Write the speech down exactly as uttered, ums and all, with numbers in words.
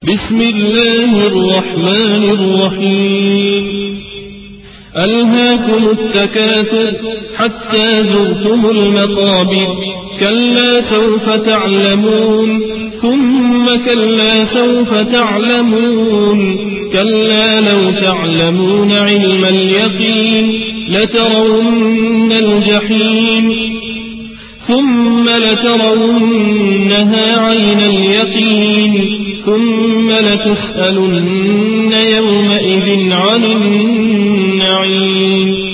بسم الله الرحمن الرحيم ألهاكم التكاثر حتى زرتم المقابر كلا سوف تعلمون ثم كلا سوف تعلمون كلا لو تعلمون علم اليقين لترون الجحيم ثم لترونها عين اليقين ثم لتسألن يومئذ عن النعيم